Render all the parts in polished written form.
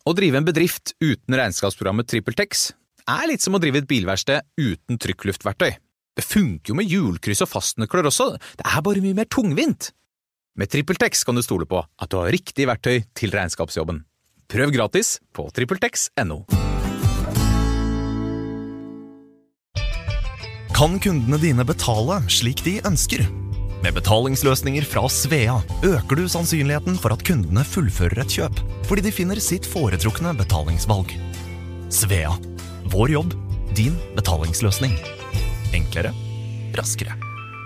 Å drive en bedrift uten regnskapsprogrammet TrippelTex litt som å drive et bilverksted uten trykkluftverktøy. Det funker jo med hjulkryss og fastnøkler også, det bare mye mer tungvint. Med TrippelTex kan du stole på at du har riktig verktøy til regnskapsjobben. Prøv gratis på trippeltex.no. Kan kundene dine betale slik de ønsker? Med betalingsløsninger fra Svea øker du sannsynligheten for at kundene fullfører et kjøp, fordi de finner sitt foretrukne betalingsvalg. Svea. Vår jobb. Din betalingsløsning. Enklere. Raskere.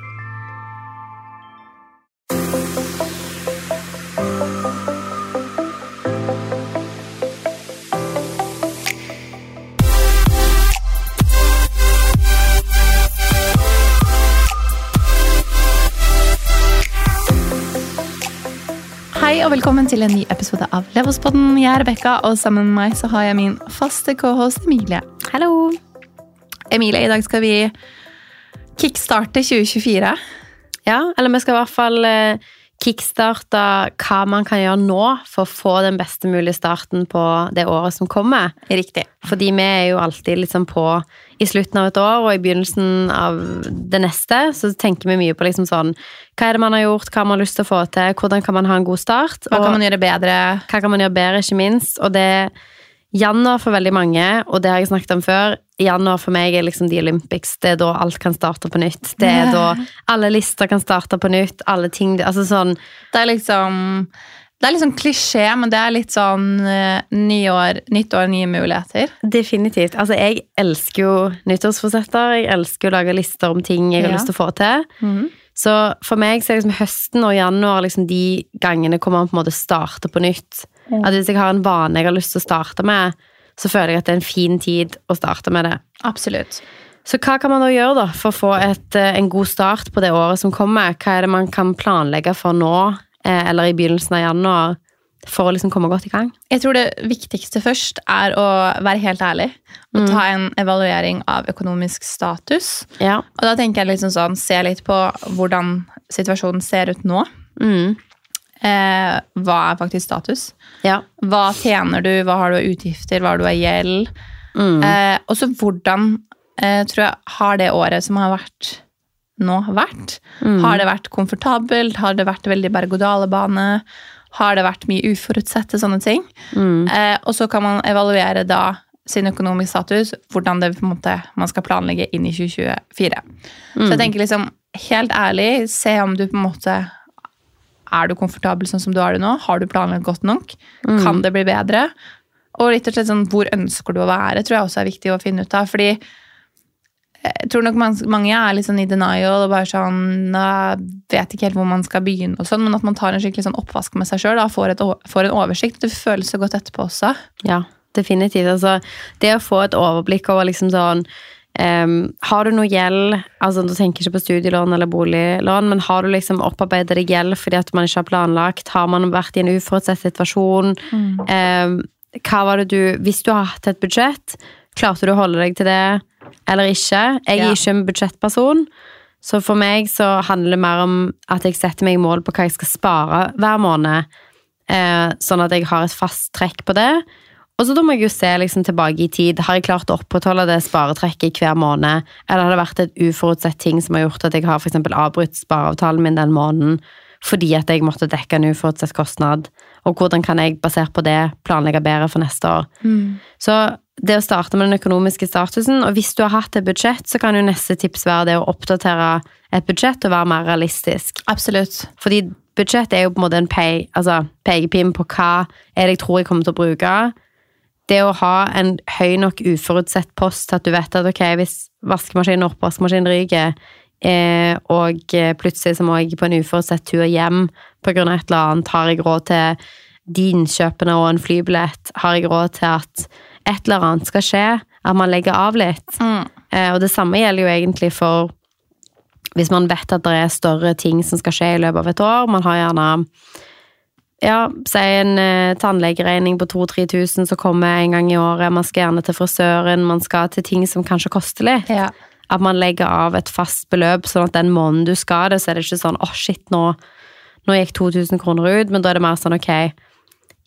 Hei og velkommen til en ny episode av Levospodden. Jeg Rebecca, og sammen med meg så har jeg min faste co-host Emilie. Hallo! Emilie, i dag skal vi kickstarte 2024. Ja, eller vi skal i hvert fall kickstarte hva man kan gjøre nå for å få den beste mulige starten på det året som kommer. Riktig. Fordi vi jo alltid liksom på i slutten av et år og i begynnelsen av det neste, så tenker vi mye på liksom sånn, hva det man har gjort, hva man har lyst til å få til, hvordan kan man ha en god start, Hva kan man gjøre bedre? Hva kan man gjøre bedre, ikke minst, og det januar for veldig mange, og det har jeg snakket om før, januar for meg liksom The Olympics, det da alt kan starte på nytt, det da alle lister kan starte på nytt, alle ting, altså sånn. Det er litt sånn klisjé, men det er litt sånn nytt år, nye muligheter. Definitivt. Altså, jeg elsker jo nyttårsforsetter, jeg elsker å lage lister om ting jeg har lyst til å få til. Så for meg så liksom høsten og januar liksom de gangene hvor man på en måte starter på nytt. At hvis jeg har en vane jeg har lyst til å starte med, så føler jeg at det er en fin tid å starte med det. Absolutt. Så hva kan man da gjøre da for å få en god start på det året som kommer? Hva det man kan planlegge for nå, eller i begynnelsen av januar, for å liksom komme godt i gang? Jeg tror det viktigste først å være helt ærlig og ta en evaluering av økonomisk status. Ja. Og da tenker jeg liksom sånn, se litt på hvordan situasjonen ser ut nå. Hva faktisk status? Ja. Hva tjener du? Hva har du av utgifter? Hva har du av gjeld? Og så hvordan tror jeg har det året som har vært nå vært? Har det vært komfortabelt? Har det vært veldig berg-og-dale-bane? Har det vært mye uforutsette sånne ting? Og så kan man evaluere da sin økonomisk status, hvordan det på en måte man skal planlegge inn i 2024. Så jeg tenker liksom, helt ærlig, se om du på en måte du komfortabel sånn som du har det nå? Har du planlagt godt nok? Kan det bli bedre? Og litt og slett sånn, hvor ønsker du å være, tror jeg også er viktig å finne ut av, fordi jeg tror nok mange litt sånn i denial og bare sånn, vet ikke helt hvor man skal begynne og sånn, men at man tar en skikkelig sånn oppvask med seg selv, da, får en oversikt, det føles så godt etterpå også. Ja, definitivt. Altså, det å få et overblikk over liksom sånn, har du noe gjeld, altså du tenker ikke på studielån eller boliglån, men har du liksom opparbeidet deg gjeld fordi at man ikke har planlagt, har man vært i en uforutsett situasjon, hva var det hvis du har hatt et budsjett, klarte du å holde deg til det, eller ikke. Jeg ikke en budsjettperson, så for meg så handler det mer om at jeg setter meg i mål på hva jeg skal spare hver måned, sånn at jeg har et fast trekk på det. Og så da må jeg jo se liksom tilbake i tid. Har jeg klart å opprettholde det sparetrekket hver måned, eller har det vært et uforutsett ting som har gjort at jeg har for eksempel avbrutt spareavtalen min den måneden, fordi at jeg måtte dekke en uforutsett kostnad, og hvordan kan jeg basert på det planlegge bedre for neste år. Så det å starte med den økonomiske statusen, og hvis du har hatt et budsjett, så kan jo neste tips være det å oppdatere et budsjett og være mer realistisk. Absolutt. Fordi budsjett jo på en måte en pekepinn på hva det jeg tror jeg kommer til å bruke. Det å ha en høy nok uforutsett post, at du vet at ok, hvis vaskemaskinen og oppvaskmaskinen ryker, og plutselig så må jeg på en uforutsett tur hjem på grunn av et eller annet, har jeg råd til de innkjøpene og en flybillett, har jeg råd til at et eller annet skal skje, at man legger av litt. Og det samme gjelder jo egentlig for hvis man vet at det større ting som skal skje i løpet av et år, man har gjerne si en tannlegeregning på 2-3 tusen som kommer en gang i året, man skal gjerne til frisøren, man skal til ting som kanskje koster litt. At man legger av et fast beløp, sånn at den måneden du skal det, så det ikke sånn, shit, nå gikk 2000 kroner ut, men da det mer sånn, ok,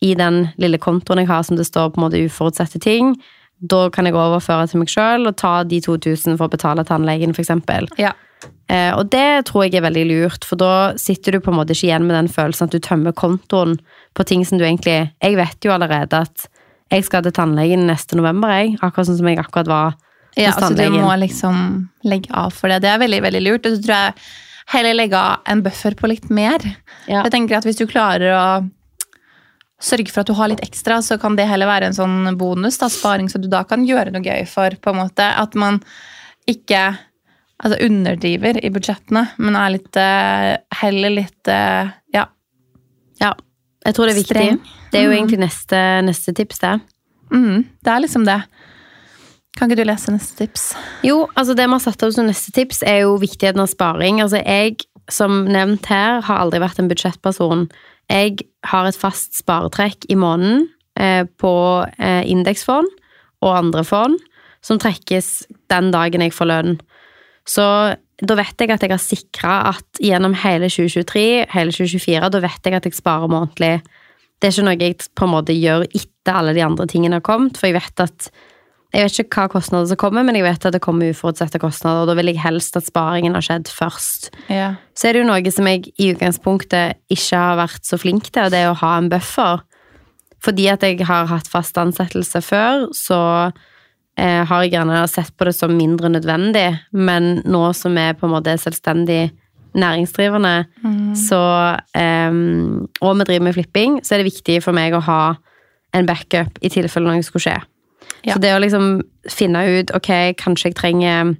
i den lille kontoen jeg har som det står på en måte uforutsette ting, da kan jeg overføre til meg selv og ta de 2000 for å betale tannlegen for eksempel. Ja. Og det tror jeg veldig lurt, for da sitter du på en måte ikke igjen med den følelsen at du tømmer kontoen på ting som du egentlig, jeg vet jo allerede at jeg skal til tannlegen neste november, akkurat sånn som jeg akkurat var hos tannlegen. Så du må liksom legge av for det. Det veldig, veldig lurt, og så tror jeg heller legge av en buffer på litt mer. Ja. Jeg tenker at hvis du klarer å sørge for at du har litt ekstra, så kan det heller være en sånn bonus, da, sparing, så du da kan gjøre noe gøy for, på en måte, at man ikke underdriver i budsjettene, men er litt, heller litt, ja. Ja, jeg tror det er viktig. Streng. Det er jo egentlig neste tips, det. Det er liksom det. Kan ikke du lese neste tips? Jo, altså det vi har satt opp som neste tips er jo viktigheten av sparing. Altså jeg, som nevnt her, har aldri vært en budsjettperson. Jeg har et fast sparetrekk i måneden på indeksfond og andre fond, som trekkes den dagen jeg får lønn. Så da vet jeg at jeg har sikret at gjennom hele 2023, hele 2024, da vet jeg at jeg sparer månedlig. Det er ikke noe jeg på en måte gjør etter alle de andre tingene har kommet, for jeg vet ikke hva kostnader som kommer, men jeg vet at det kommer uforutsette kostnader, og da vil jeg helst at sparingen har skjedd først. Ja. Så er det jo noe som jeg i utgangspunktet ikke har vært så flink til, og det er å ha en buffer. Fordi at jeg har hatt fast ansettelse før, så har jeg gjerne sett på det som mindre nødvendig, men nå som jeg på en måte er selvstendig næringsdrivende, så, og vi driver med flipping, så er det viktig for meg å ha en backup i tilfelle noe skulle skje. Ja. Så det å liksom finne ut, ok, kanskje jeg trenger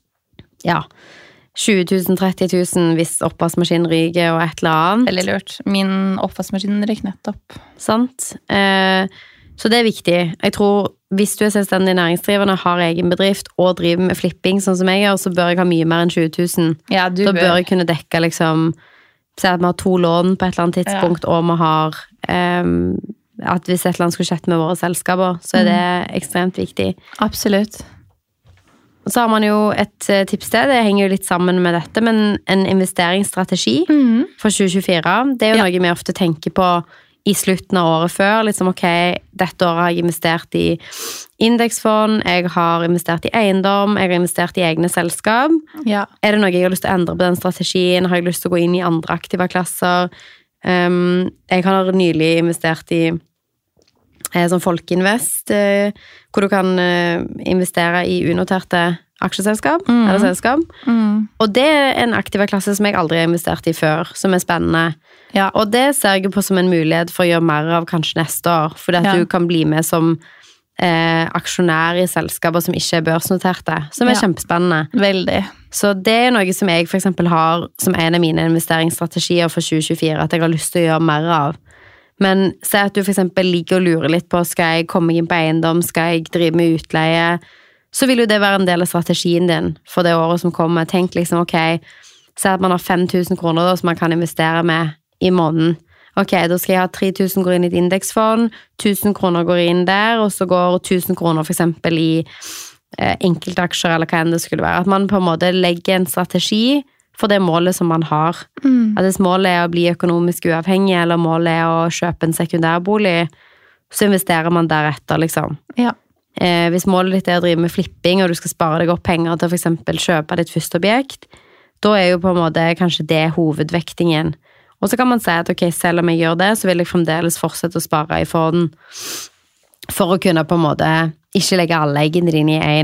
20 000, 30 000 hvis oppvaskmaskinen ryker og et eller annet. Veldig lurt. Min oppvaskmaskin ryk nettopp. Sant. Så det er viktig. Jeg tror hvis du er selvstendig næringsdrivende, har egen bedrift og driver med flipping sånn som jeg gjør, så bør jeg ha mye mer enn 20 000. Ja, da bør jeg kunne dekke liksom, se at vi har 2 lån på et eller annet tidspunkt, og vi har at hvis et eller annet skulle skjedd med våre selskaper, så er det ekstremt viktig. Absolutt. Og så har man jo et tips til, det henger jo litt sammen med dette, men en investeringsstrategi for 2024, det er jo noe vi ofte tenker på i slutten av året før, liksom ok, dette året har jeg investert i indeksfond, jeg har investert i eiendom, jeg har investert i egne selskap. Ja. Er det noe jeg har lyst til å endre på den strategien? Har jeg lyst til å gå inn i andre aktive klasser? Jeg har nylig investert i sånn Folkeinvest, hvor du kan investere i unoterte aksjeselskap, eller selskap. Og det er en aktive klasse som jeg aldri har investert i før, som er spennende. Ja. Og det ser jeg på som en mulighet for å gjøre mer av kanskje neste år, fordi at du kan bli med som aksjonær i selskaper som ikke er børsnoterte, som er kjempespennende. Veldig. Så det er noe som jeg for eksempel har som en av mine investeringsstrategier for 2024, at jeg har lyst til å gjøre mer av. Men se at du for eksempel ligger og lurer litt på, skal jeg komme inn på eiendom, skal jeg drive med utleie, så vil jo det være en del av strategien din for det året som kommer. Tenk liksom, ok, se at man har 5 000 kroner da, som man kan investere med i måneden. Ok, da skal jeg ha 3 000 går inn i et indeksfond, 1000 kroner går inn der, og så går 1000 kroner for eksempel i enkeltaksjer, eller hva enn det skulle være. At man på en måte legger en strategi for det målet som man har. At hvis målet er å bli økonomisk uavhengig, eller målet er å kjøpe en sekundærbolig, så investerer man deretter, liksom. Ja. Hvis målet ditt er å drive med flipping, og du skal spare deg opp penger til for eksempel kjøpe ditt første objekt, da er jo på en måte kanskje det hovedvektingen. Og så kan man si at ok, selv om jeg gjør det, så vil jeg fremdeles fortsette å spare i fond for å kunne på en måte ikke legge alle eggene dine i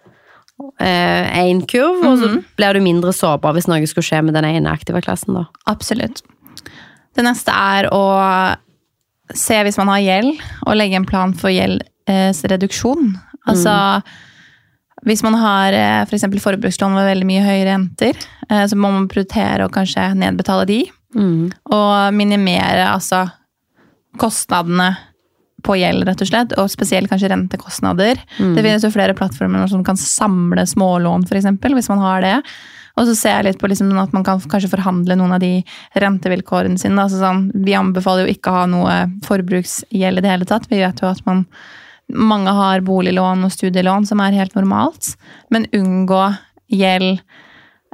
en kurv, og så blir du mindre sårbar hvis noe skulle skje med den ene aktive klassen da. Absolutt. Det neste er å se hvis man har gjeld, og legge en plan for gjeldsreduksjon. Altså, hvis man har for eksempel forbrukslån med veldig mye høye renter, så må man prioritere å kanskje nedbetale de, og minimere altså kostnadene på gjeld, rett og slett, og spesielt kanskje rentekostnader. Det finnes jo flere plattformer som kan samle smålån, for eksempel, hvis man har det. Og så ser jeg litt på liksom at man kan kanskje forhandle noen av de rentevilkårene sine. Altså sånn, vi anbefaler jo ikke å ha noe forbruksgjeld i det hele tatt. Vi vet jo at mange har boliglån og studielån som er helt normalt, men unngå gjeld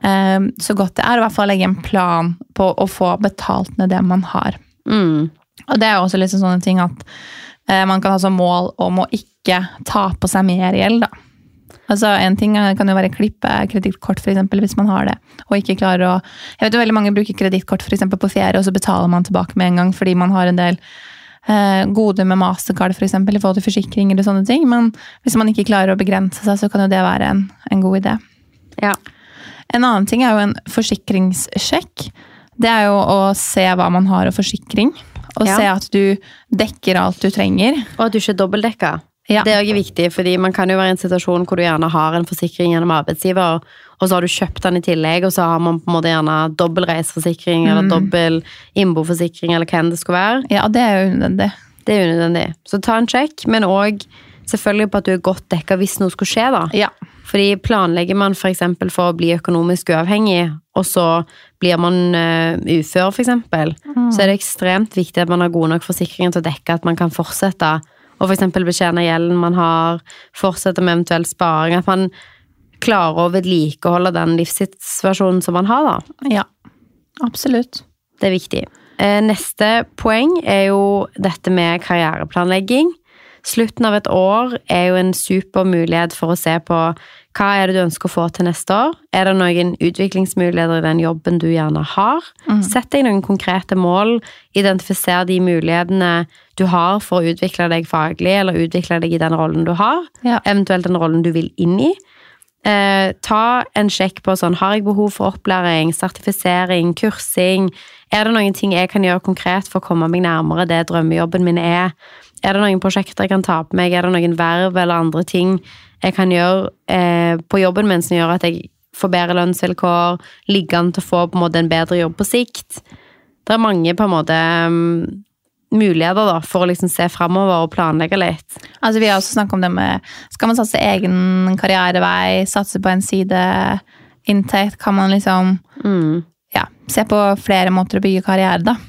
så godt det er, i hvert fall legge en plan på å få betalt ned det man har. Og det jo også litt sånne ting at man kan ha som mål om å ikke ta på seg mer gjeld, da. Altså, en ting kan jo være klippe kredittkort, for eksempel, hvis man har det, og ikke klarer å... Jeg vet jo veldig mange bruker kredittkort, for eksempel på ferie, og så betaler man tilbake med en gang, fordi man har en del gode med Mastercard, for eksempel, i forhold til forsikring eller sånne ting, men hvis man ikke klarer å begrense seg, så kan jo det være en god idé. Ja. En annen ting jo en forsikringssjekk. Det jo å se hva man har av forsikring, og se at du dekker alt du trenger. Og at du ikke dobbeltdekker. Ja. Det jo viktig, fordi man kan jo være i en situasjon hvor du gjerne har en forsikring gjennom arbeidsgiver, og så har du kjøpt den i tillegg, og så har man på en måte gjerne dobbel reiseforsikring, eller dobbel innboforsikring, eller hva enn det skal være. Ja, det jo unødvendig. Det jo unødvendig. Så ta en sjekk, men også selvfølgelig på at du godt dekket hvis noe skulle skje da. Ja. Fordi planlegger man for eksempel for å bli økonomisk uavhengig, og så blir man ufør for eksempel, så det ekstremt viktig at man har gode nok forsikringer til å dekke at man kan fortsette og for eksempel betjene gjelden man har, fortsette med eventuell sparing, at man klarer å vedlikeholde den livssituasjonen som man har da. Ja, absolutt. Det viktig. Neste poeng jo dette med karriereplanlegging. Slutten av et år jo en super mulighet for å se på hva det du ønsker å få til neste år. Det noen utviklingsmuligheter i den jobben du gjerne har? Sett deg noen konkrete mål, identifiser de mulighetene du har for å utvikle deg faglig, eller utvikle deg i den rollen du har, eventuelt den rollen du vil inn i. Ta en sjekk på sånn, har jeg behov for opplæring, sertifisering, kursing? Det noen ting jeg kan gjøre konkret for å komme meg nærmere det drømmejobben min det noen prosjekter jeg kan ta på meg? Det noen verv eller andre ting jeg kan gjøre på jobben min som gjør at jeg får bedre lønnsvilkår, ligger an til å få på en måte en bedre jobb på sikt? Det mange på en måte muligheter da, for å liksom se fremover og planlegge litt. Altså vi har også snakket om det med, skal man satse egen karrierevei, satse på en sideinntekt, kan man liksom se på flere måter å bygge karriere da.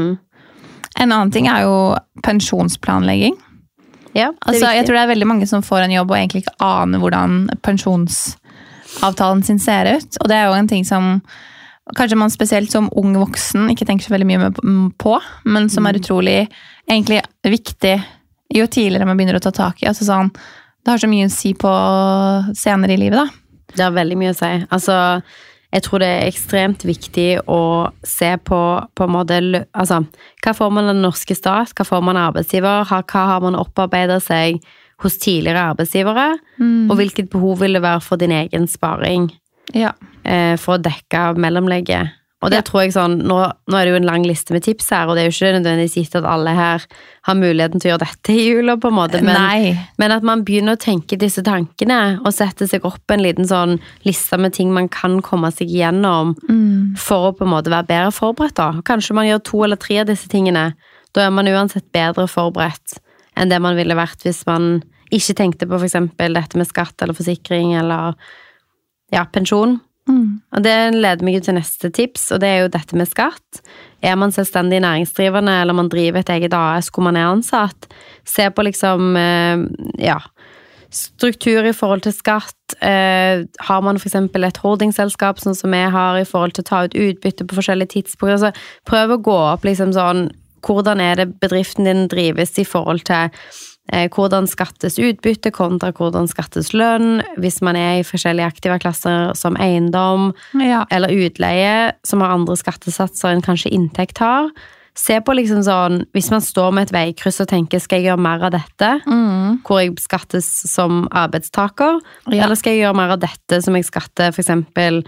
En annen ting jo pensjonsplanlegging. Ja, altså, jeg tror det veldig mange som får en jobb og egentlig ikke aner hvordan pensjonsavtalen sin ser ut. Og det jo en ting som kanskje man spesielt som ung voksen ikke tenker så veldig mye på, men som utrolig egentlig viktig jo tidligere man begynner å ta tak i. Altså sånn, det har så mye å si på senere i livet da. Det har veldig mye å si. Altså, jeg tror det ekstremt viktig å se på en måte, altså, hva får man av den norske stat, hva får man av arbeidsgiver, hva har man opparbeidet seg hos tidligere arbeidsgivere, og hvilket behov vil det være for din egen sparing for å dekke mellomlegget. Og det tror jeg sånn, nå det jo en lang liste med tips her, og det jo ikke nødvendigvis gitt at alle her har muligheten til å gjøre dette i jula på en måte, men at man begynner å tenke disse tankene, og sette seg opp en liten sånn liste med ting man kan komme seg igjennom, for å på en måte være bedre forberedt da. Kanskje man gjør 2 eller 3 av disse tingene, da man uansett bedre forberedt enn det man ville vært hvis man ikke tenkte på for eksempel dette med skatt eller forsikring, eller pensjon. Og det leder meg til neste tips, og det jo dette med skatt. Man selvstendig næringsdrivende, eller man driver et eget AS hvor man ansatt, se på liksom, struktur i forhold til skatt. Har man for eksempel et holdingselskap, sånn som jeg har, i forhold til å ta ut utbytte på forskjellige tidspunkter, så prøv å gå opp liksom sånn, hvordan det bedriften din drives i forhold til hvordan skattes utbytte kontra hvordan skattes lønn, hvis man i forskjellige aktive klasser som eiendom, eller utleie, som har andre skattesatser enn kanskje inntekt har. Se på liksom sånn, hvis man står med et veikryss og tenker, skal jeg gjøre mer av dette, hvor jeg skattes som arbeidstaker, eller skal jeg gjøre mer av dette som jeg skatter for eksempel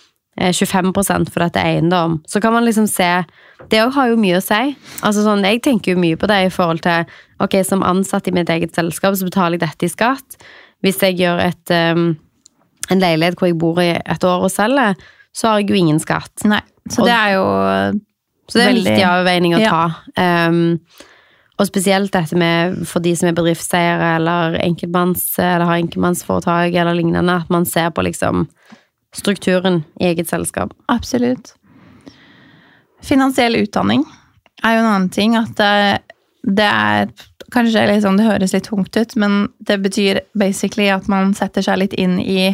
25% for dette eiendom, så kan man liksom se, det har jo mye å si. Altså sånn, jeg tenker jo mye på det i forhold til, ok, som ansatt i mitt eget selskap, så betaler jeg dette i skatt. Hvis jeg gjør en leilighet hvor jeg bor i et år og selger, så har jeg jo ingen skatt. Nei, så det jo så det en viktig avveining å ta. Og spesielt dette med, for de som bedriftseiere, eller eller har enkeltmannsforetak, eller lignende, at man ser på liksom strukturen i eget selskap. Absolutt. Finansiell utdanning jo en annen ting, at det kanskje liksom, det høres litt tungt ut, men det betyr basically at man setter seg litt inn i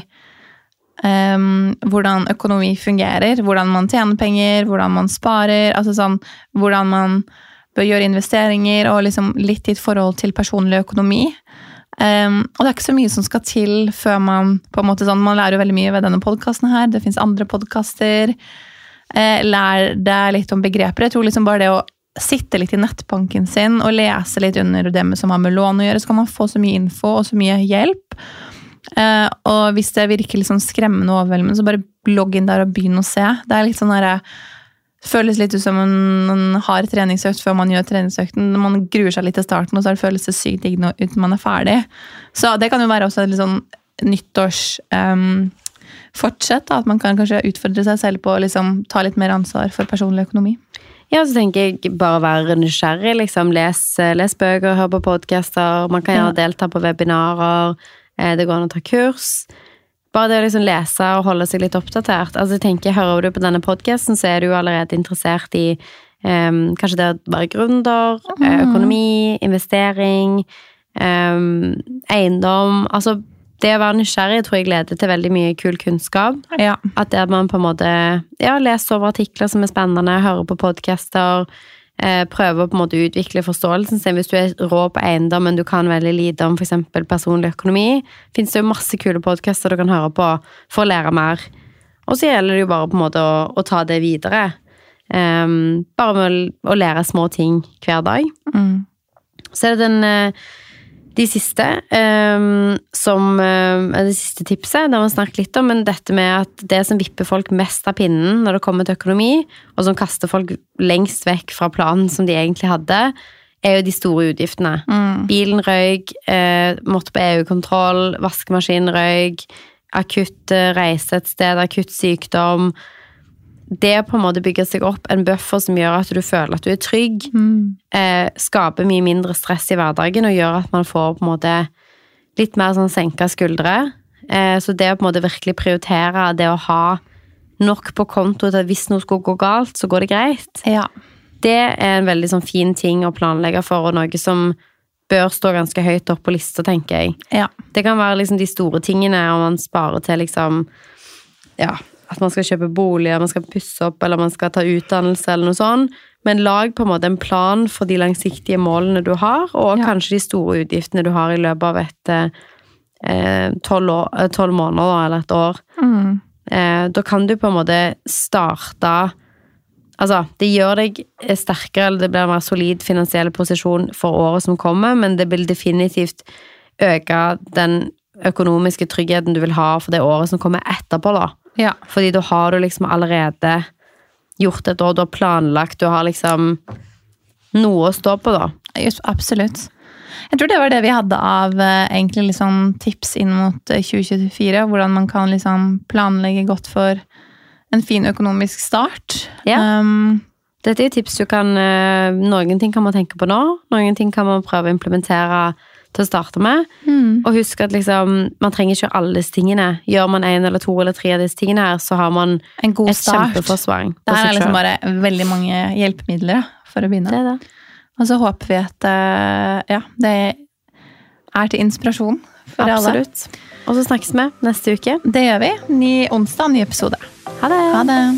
hvordan økonomi fungerer, hvordan man tjener penger, hvordan man sparer, altså sånn, hvordan man bør gjøre investeringer, og liksom litt i et forhold til personlig økonomi. Og det ikke så mye som skal til før man på en måte sånn, man lærer jo veldig mye ved denne podcasten her, det finnes andre podcaster, lær deg litt om begreper. Jeg tror liksom bare det å sitte litt i nettbanken sin og lese litt under det som har med lån å gjøre, så kan man få så mye info og så mye hjelp. Og hvis det virker liksom skremmende og overveldende, så bare logg inn der og begynn å se. Det litt sånn der, føles litt ut som man har treningsøkt før man gjør treningsøkten. Man gruer seg litt til starten, og så føles det sykt digg uten man ferdig. Så det kan jo være også litt sånn nyttårs fortsett, at man kan kanskje utfordre seg selv på å liksom ta litt mer ansvar for personlig økonomi. Ja, så tenker jeg bare være nysgjerrig, liksom les bøker, høre på podcaster, man kan gjerne delta på webinarer, det går an å ta kurs. Bare det å liksom lese og holde seg litt oppdatert. Altså jeg tenker, hører du på denne podcasten, så du jo allerede interessert i kanskje det å være gründer, økonomi, investering, eiendom, altså det å være nysgjerrig tror jeg leder til veldig mye kul kunnskap. Ja. At det man på en måte leser over artikler som spennende, hører på podcaster, prøver på en måte å utvikle forståelsen sin. Hvis du rå på eiendom, men du kan veldig lite om for eksempel personlig økonomi, finnes det jo masse kule podcaster du kan høre på for å lære mer. Og så gjelder det jo bare på en måte å ta det videre. Bare med å lære små ting hver dag. Så det de siste, det siste tipset, det har vi snakket litt om, men dette med at det som vipper folk mest av pinnen når det kommer til økonomi, og som kaster folk lengst vekk fra planen som de egentlig hadde, jo de store utgiftene. Bilen røyk, måtte på EU-kontroll, vaskemaskinen røyk, akutt reise et sted, akutt sykdom. Det på en måte bygger seg opp en buffer som gjør at du føler at du trygg, skaper mye mindre stress i hverdagen og gjør at man får på en måte litt mer sånn senket skuldre. Så det å på en måte virkelig prioritere det å ha nok på konto til at hvis noe skulle gå galt, så går det greit. Ja. Det en veldig sånn fin ting å planlegge for, og noe som bør stå ganske høyt opp på lista, tenker jeg. Ja. Det kan være liksom de store tingene, om man sparer til liksom, at man skal kjøpe bolig, man skal pusse opp, eller man skal ta utdannelse, eller noe sånt. Men lag på en måte en plan for de langsiktige målene du har, og kanskje de store utgiftene du har i løpet av et 12 måneder eller et år. Da kan du på en måte starte, altså det gjør deg sterkere, eller det blir en mer solid finansiell posisjon for året som kommer, men det vil definitivt øke den økonomiske tryggheten du vil ha for det året som kommer etterpå da. Ja. Fordi da har du liksom allerede gjort et år, du har planlagt, du har liksom noe å stå på da. Just, absolutt. Jeg tror det var det vi hadde av egentlig liksom tips inn mot 2024, hvordan man kan liksom planlegge godt for en fin økonomisk start. Ja. Dette tips du kan, noen ting kan man tenke på nå, noen ting kan man prøve å implementere til å starte med, og husk at liksom, man trenger ikke alle disse tingene. Gjør man 1 eller 2 eller 3 av disse tingene her, så har man en god et start. Kjempeforsvar. Det her liksom bare veldig mange hjelpemidler for å begynne. Det er det. Og så håper vi at det til inspirasjon for alle. Absolutt. Og så snakkes vi neste uke. Det gjør vi. Ny onsdag, ny episode. Ha det! Ha det!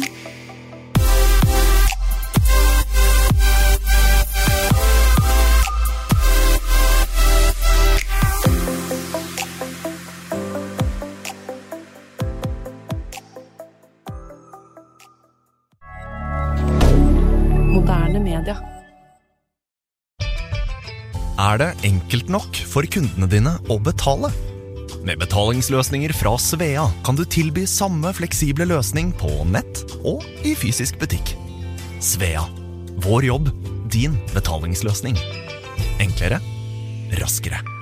Moderne media. Det enkelt nok for kundene dine å betale? Med betalingsløsninger fra Svea kan du tilby samme fleksible løsning på nett og i fysisk butikk. Svea. Vår jobb, din betalingsløsning. Enklere, raskere.